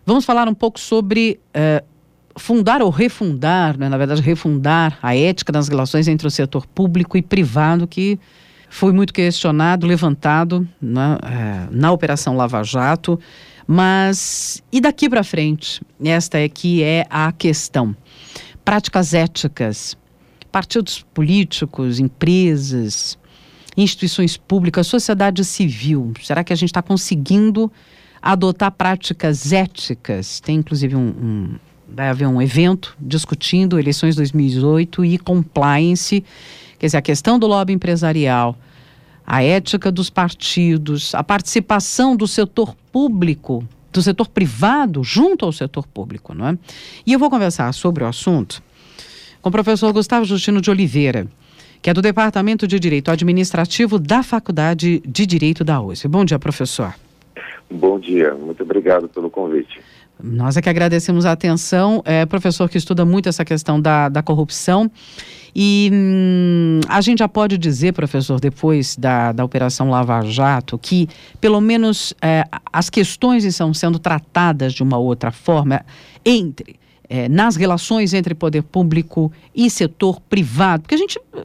Vamos falar um pouco sobre fundar ou refundar, né? Na verdade, refundar a ética das relações entre o setor público e privado, que foi muito questionado, levantado na Operação Lava Jato. Mas, e daqui para frente? Esta é que é a questão. Práticas éticas, partidos políticos, empresas, instituições públicas, sociedade civil. Será que a gente está conseguindo adotar práticas éticas? Tem, inclusive, vai haver um evento discutindo eleições 2018 e compliance, quer dizer, a questão do lobby empresarial, a ética dos partidos, a participação do setor público, do setor privado junto ao setor público, não é? E eu vou conversar sobre o assunto com o professor Gustavo Justino de Oliveira, que é do Departamento de Direito Administrativo da Faculdade de Direito da USP. Bom dia, professor. Bom dia, muito obrigado pelo convite. Nós é que agradecemos a atenção, professor que estuda muito essa questão da corrupção, e a gente já pode dizer, professor, depois da Operação Lava Jato, que pelo menos as questões estão sendo tratadas de uma outra forma nas relações entre poder público e setor privado, porque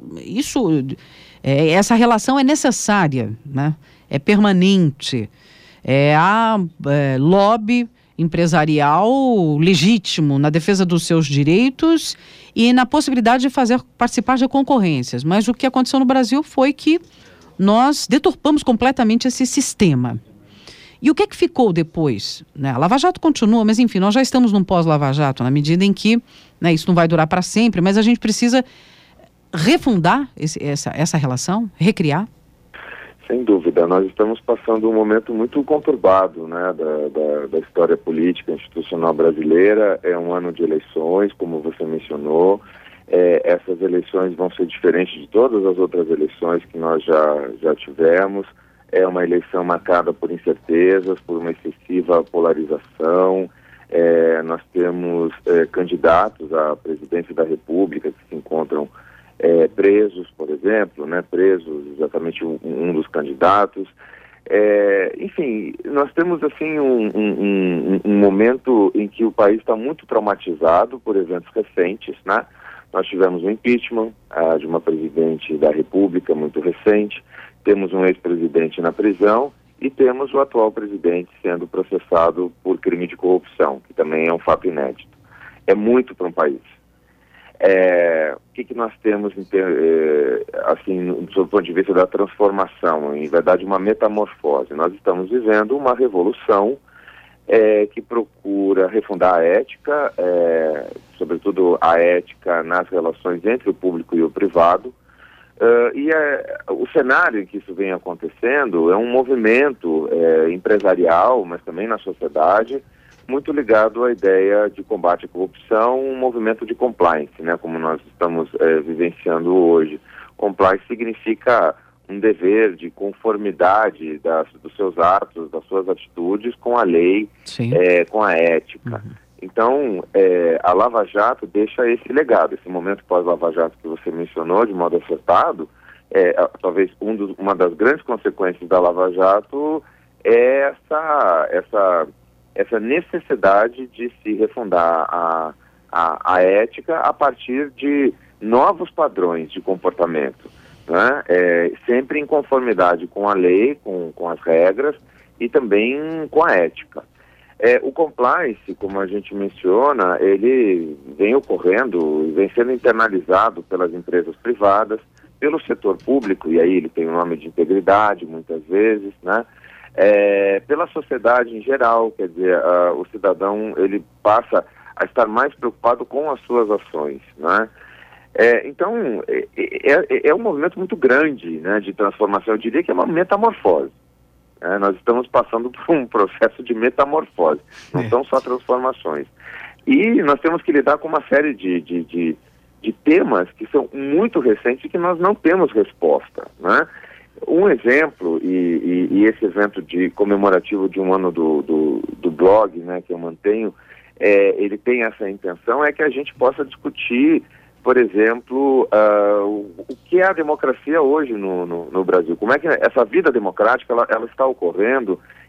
essa relação é necessária, né? É permanente, há lobby empresarial legítimo na defesa dos seus direitos e na possibilidade de participar de concorrências. Mas o que aconteceu no Brasil foi que nós deturpamos completamente esse sistema. E o que ficou depois? Né? A Lava Jato continua, mas enfim, nós já estamos num pós-Lava Jato, na medida em que isso não vai durar para sempre, mas a gente precisa refundar essa relação, recriar. Sem dúvida, nós estamos passando um momento muito conturbado, né, da história política institucional brasileira. É um ano de eleições, como você mencionou. Essas eleições vão ser diferentes de todas as outras eleições que nós já tivemos. É uma eleição marcada por incertezas, por uma excessiva polarização. Nós temos candidatos à presidência da República que se encontram presos, por exemplo, né, presos exatamente um dos candidatos. Enfim, nós temos assim um momento em que o país está muito traumatizado por eventos recentes, né? Nós tivemos o impeachment de uma presidente da República muito recente, temos um ex-presidente na prisão e temos o atual presidente sendo processado por crime de corrupção, que também é um fato inédito. É muito para um país. O que nós temos, assim, do ponto de vista da transformação, em verdade uma metamorfose? Nós estamos vivendo uma revolução que procura refundar a ética, sobretudo a ética nas relações entre o público e o privado, o cenário em que isso vem acontecendo é um movimento empresarial, mas também na sociedade, muito ligado à ideia de combate à corrupção, um movimento de compliance, né, como nós estamos vivenciando hoje. Compliance significa um dever de conformidade dos seus atos, das suas atitudes com a lei, com a ética. Uhum. Então, a Lava Jato deixa esse legado, esse momento pós-Lava Jato que você mencionou de modo acertado. Talvez uma das grandes consequências da Lava Jato é essa necessidade de se refundar a ética a partir de novos padrões de comportamento, né? Sempre em conformidade com a lei, com as regras e também com a ética. O compliance, como a gente menciona, ele vem ocorrendo, vem sendo internalizado pelas empresas privadas, pelo setor público, e aí ele tem um nome de integridade muitas vezes, né? Pela sociedade em geral, quer dizer, o cidadão ele passa a estar mais preocupado com as suas ações, né? Então, é um movimento muito grande, né, de transformação. Eu diria que é uma metamorfose. Nós estamos passando por um processo de metamorfose, não são só transformações. E nós temos que lidar com uma série de temas que são muito recentes e que nós não temos resposta, né? Um exemplo, e esse evento comemorativo de um ano do blog, né, que eu mantenho, ele tem essa intenção, é que a gente possa discutir, por exemplo, o que é a democracia hoje no Brasil. Como é que essa vida democrática ela está ocorrendo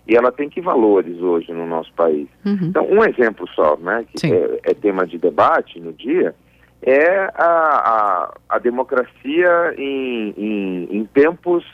e ela tem que valores hoje no nosso país. Então, um exemplo só, né, que é tema de debate no dia, é a democracia em tempos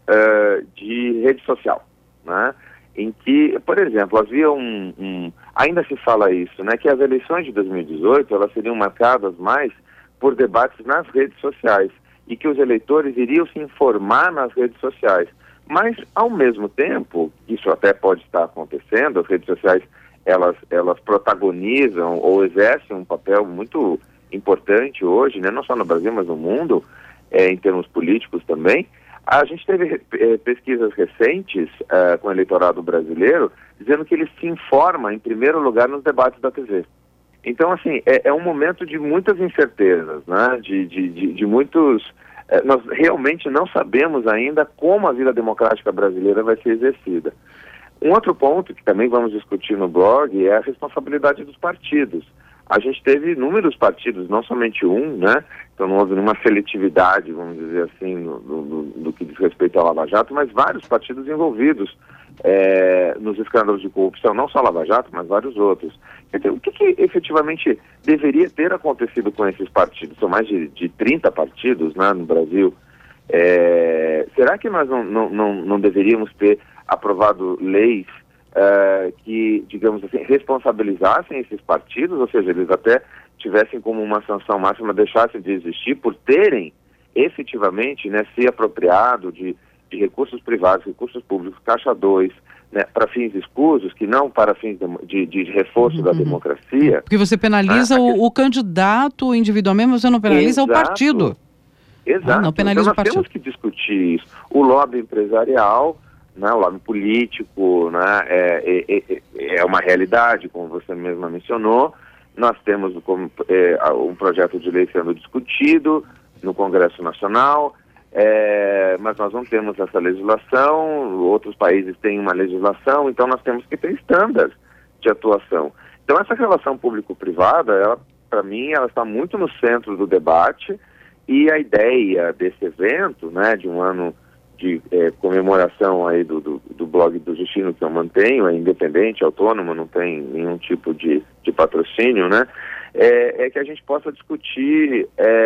de rede social, né, em que, por exemplo, havia ainda se fala isso, né, que as eleições de 2018, elas seriam marcadas mais por debates nas redes sociais, e que os eleitores iriam se informar nas redes sociais. Mas, ao mesmo tempo, isso até pode estar acontecendo, as redes sociais, elas protagonizam ou exercem um papel muito importante hoje, né, não só no Brasil, mas no mundo, em termos políticos também. A gente teve pesquisas recentes com o eleitorado brasileiro, dizendo que ele se informa, em primeiro lugar, nos debates da TV. Então, assim, é um momento de muitas incertezas, né, de muitos... nós realmente não sabemos ainda como a vida democrática brasileira vai ser exercida. Um outro ponto que também vamos discutir no blog é a responsabilidade dos partidos. A gente teve inúmeros partidos, não somente um, né? Então não houve nenhuma seletividade, vamos dizer assim, do que diz respeito ao Lava Jato, mas vários partidos envolvidos nos escândalos de corrupção, não só Lava Jato, mas vários outros. Então, o que efetivamente deveria ter acontecido com esses partidos? São mais de 30 partidos, né, no Brasil. Será que nós não deveríamos ter aprovado leis que, digamos assim, responsabilizassem esses partidos, ou seja, eles até tivessem como uma sanção máxima, deixassem de existir por terem efetivamente, né, se apropriado de recursos privados, recursos públicos, caixa 2, né, para fins escusos, que não para fins de reforço da democracia. Porque você penaliza o candidato individualmente, mas você não penaliza o partido. Exato. Não penaliza então o partido. Nós temos que discutir isso. O lobby empresarial, né, o lobby político, né, é uma realidade, como você mesma mencionou. Nós temos um projeto de lei sendo discutido no Congresso Nacional, mas nós não temos essa legislação, outros países têm uma legislação, então nós temos que ter estándares de atuação. Então essa relação público-privada, para mim, ela está muito no centro do debate, e a ideia desse evento, né, de um ano de comemoração aí do blog do Justino, que eu mantenho, é independente, autônomo, não tem nenhum tipo de patrocínio, né? É que a gente possa discutir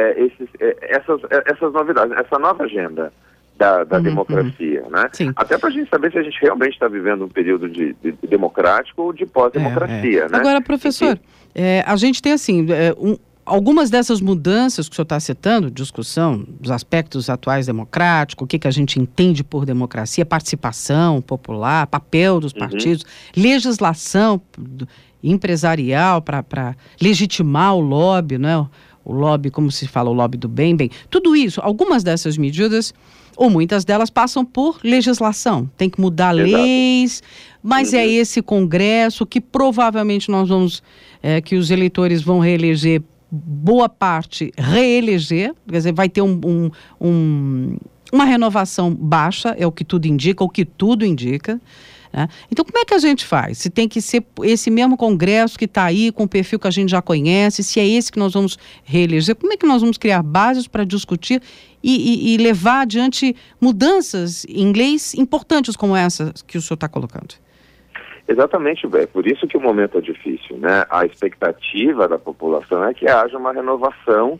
essas novidades, essa nova agenda da democracia, né? Sim. Até para a gente saber se a gente realmente está vivendo um período de democrático ou de pós-democracia, né? Agora, professor, a gente tem assim... algumas dessas mudanças que o senhor está citando, discussão dos aspectos atuais democráticos, o que a gente entende por democracia, participação popular, papel dos partidos, legislação empresarial para legitimar o lobby, né? O lobby, como se fala, o lobby do bem, tudo isso, algumas dessas medidas, ou muitas delas, passam por legislação. Tem que mudar leis, mas é esse Congresso que provavelmente nós vamos, que os eleitores vão reeleger, boa parte reeleger, quer dizer, vai ter uma renovação baixa, é o que tudo indica, né? Então, como é que a gente faz? Se tem que ser esse mesmo Congresso que está aí, com o perfil que a gente já conhece, se é esse que nós vamos reeleger, como é que nós vamos criar bases para discutir e levar adiante mudanças em leis importantes como essa que o senhor está colocando? Exatamente, Bé. Por isso que o momento é difícil, né? A expectativa da população é que haja uma renovação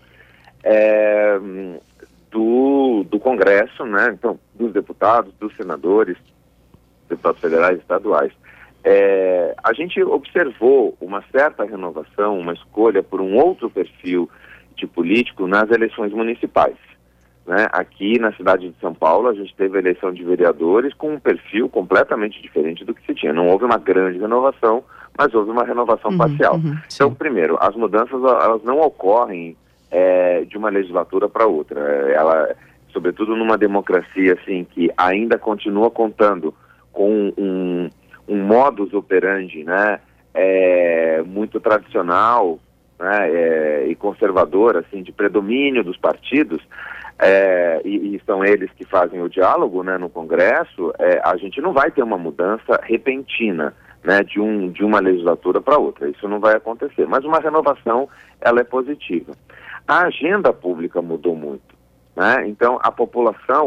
do Congresso, né? Então, dos deputados, dos senadores, deputados federais e estaduais. A gente observou uma certa renovação, uma escolha por um outro perfil de político nas eleições municipais, né? Aqui na cidade de São Paulo, a gente teve a eleição de vereadores com um perfil completamente diferente do que se tinha. Não houve uma grande renovação, mas houve uma renovação parcial. Então, primeiro, as mudanças elas não ocorrem de uma legislatura para outra. Ela, sobretudo numa democracia assim, que ainda continua contando com um modus operandi, né, muito tradicional, né, e conservador, assim, de predomínio dos partidos, e são eles que fazem o diálogo, né, no Congresso. A gente não vai ter uma mudança repentina, né, de uma legislatura para outra. Isso não vai acontecer. Mas uma renovação, ela é positiva. A agenda pública mudou muito, né? Então, a população,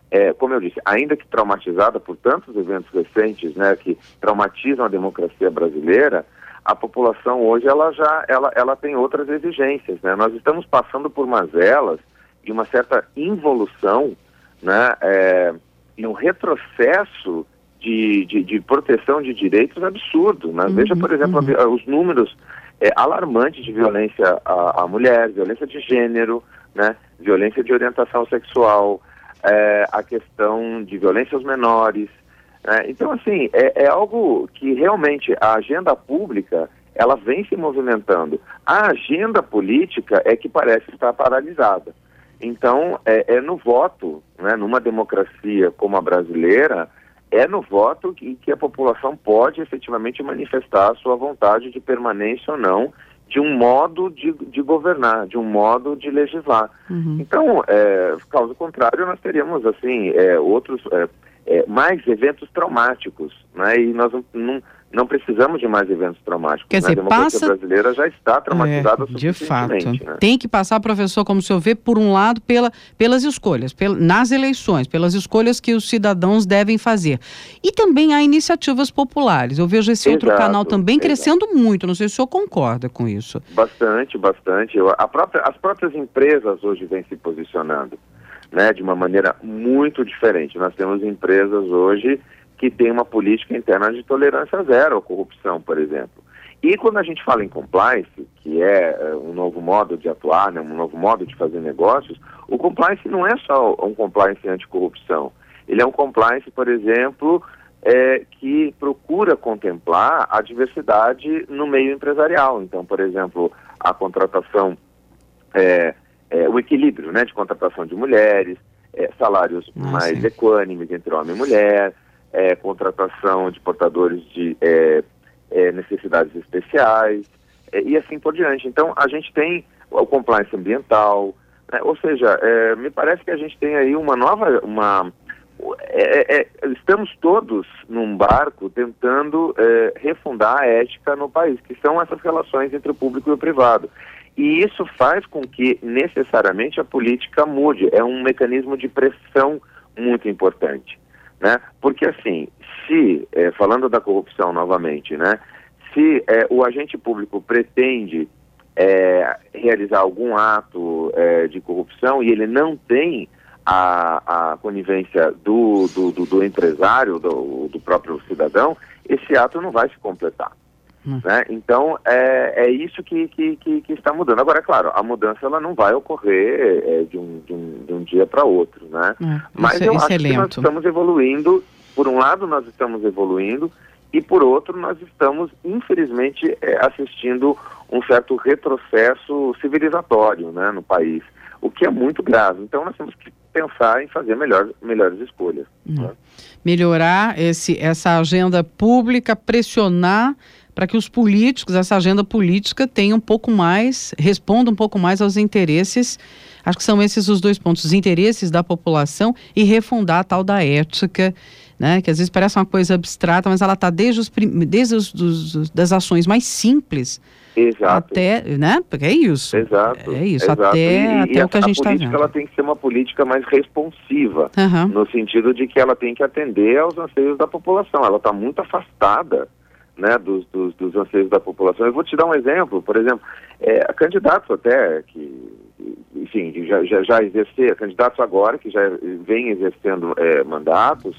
como eu disse, ainda que traumatizada por tantos eventos recentes, né, que traumatizam a democracia brasileira, a população hoje ela tem outras exigências, né? Nós estamos passando por mazelas e uma certa involução, né, e um retrocesso de proteção de direitos absurdo, né? Veja, por exemplo, os números alarmantes de violência à mulher, violência de gênero, né, violência de orientação sexual, a questão de violência aos menores. Então, assim, é algo que realmente a agenda pública, ela vem se movimentando. A agenda política é que parece estar paralisada. Então, no voto, né, numa democracia como a brasileira, é no voto que a população pode efetivamente manifestar a sua vontade de permanência ou não de um modo de governar, de um modo de legislar. Então, caso contrário, nós teríamos assim, outros, mais eventos traumáticos, né? E nós não precisamos de mais eventos traumáticos. Quer dizer, a democracia brasileira já está traumatizada suficientemente. De fato. Né? Tem que passar, professor, como o senhor vê, por um lado, pelas escolhas, nas eleições, pelas escolhas que os cidadãos devem fazer. E também há iniciativas populares. Eu vejo esse outro canal também crescendo muito. Não sei se o senhor concorda com isso. Bastante. As próprias empresas hoje vêm se posicionando, né, de uma maneira muito diferente. Nós temos empresas hoje que têm uma política interna de tolerância zero à corrupção, por exemplo. E quando a gente fala em compliance, que é um novo modo de atuar, né, um novo modo de fazer negócios, o compliance não é só um compliance anticorrupção. Ele é um compliance, por exemplo, que procura contemplar a diversidade no meio empresarial. Então, por exemplo, a contratação, o equilíbrio, né, de contratação de mulheres, salários mais equânimes entre homem e mulher, contratação de portadores de necessidades especiais, e assim por diante. Então, a gente tem o compliance ambiental, né? Ou seja, me parece que a gente tem aí uma nova... estamos todos num barco tentando refundar a ética no país, que são essas relações entre o público e o privado. E isso faz com que, necessariamente, a política mude. É um mecanismo de pressão muito importante, né? Porque, assim, falando da corrupção novamente, né? Se o agente público pretende realizar algum ato de corrupção e ele não tem a conivência do empresário, do próprio cidadão, esse ato não vai se completar. Né? Então, é isso que está mudando. Agora, é claro, a mudança ela não vai ocorrer de um dia para outro, né? Mas eu acho que nós estamos evoluindo. Por um lado, nós estamos evoluindo, e por outro, nós estamos, infelizmente, assistindo um certo retrocesso civilizatório, né, no país, o que é muito grave. Então, nós temos que pensar em fazer melhores escolhas. Né? Melhorar essa agenda pública, pressionar para que os políticos, essa agenda política, tenha um pouco mais, responda um pouco mais aos interesses. Acho que são esses os dois pontos, os interesses da população e refundar a tal da ética, né? Que às vezes parece uma coisa abstrata, mas ela está desde das ações mais simples. Exato. Até, né? Porque é isso. Exato. É isso, exato. até o que a gente está vendo. A política ela tem que ser uma política mais responsiva, no sentido de que ela tem que atender aos anseios da população. Ela está muito afastada, né, dos anseios da população. Eu vou te dar um exemplo, por exemplo, candidatos até que, enfim, já exercer, candidatos agora que já vêm exercendo mandatos,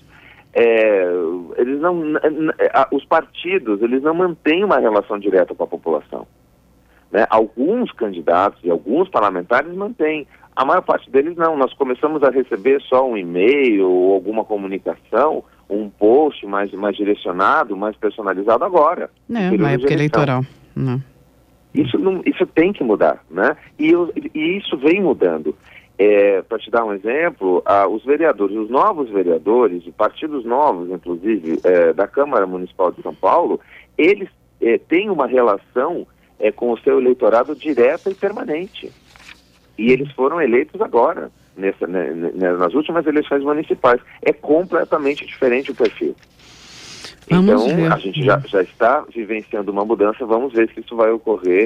eles não, os partidos, eles não mantêm uma relação direta com a população, né? Alguns candidatos e alguns parlamentares mantêm, a maior parte deles não. Nós começamos a receber só um e-mail ou alguma comunicação, um post mais direcionado, mais personalizado agora. Na época eleitoral. Não. Isso tem que mudar, né? E isso vem mudando. Para te dar um exemplo, os vereadores, os novos vereadores, partidos novos, inclusive, da Câmara Municipal de São Paulo, eles têm uma relação com o seu eleitorado direta e permanente. E eles foram eleitos agora, nas últimas eleições municipais. É completamente diferente o perfil. Então, a gente já está vivenciando uma mudança. Vamos ver se isso vai ocorrer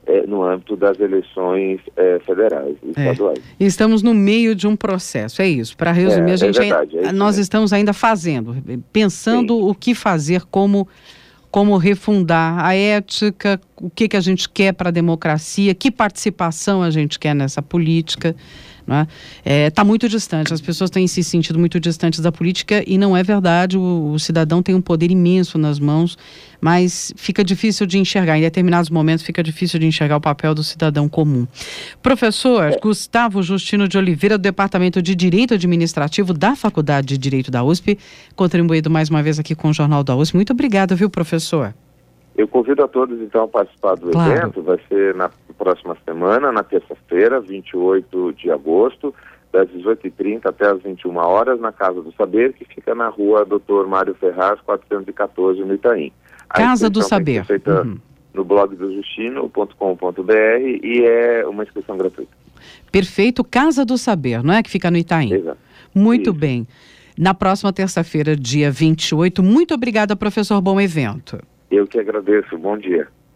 no âmbito das eleições federais e estaduais. E estamos no meio de um processo, é isso. Para resumir, nós estamos ainda pensando o que fazer, como refundar a ética, o que a gente quer para a democracia, que participação a gente quer nessa política. Está muito distante, as pessoas têm se sentido muito distantes da política e não é verdade, o cidadão tem um poder imenso nas mãos, mas fica difícil de enxergar, em determinados momentos fica difícil de enxergar o papel do cidadão comum. Professor Gustavo Justino de Oliveira, do Departamento de Direito Administrativo da Faculdade de Direito da USP, contribuído mais uma vez aqui com o Jornal da USP. Muito obrigada, viu, professor? Eu convido a todos, então, a participar do evento. Vai ser na próxima semana, na terça-feira, 28 de agosto, das 18h30 até as 21 horas, na Casa do Saber, que fica na rua Dr. Mário Ferraz, 414, no Itaim. Casa do Saber. Feita no blog do justino.com.br e é uma inscrição gratuita. Perfeito. Casa do Saber, não é? Que fica no Itaim. Exato. Muito bem. Na próxima terça-feira, dia 28. Muito obrigada, professor. Bom evento. Eu que agradeço. Bom dia.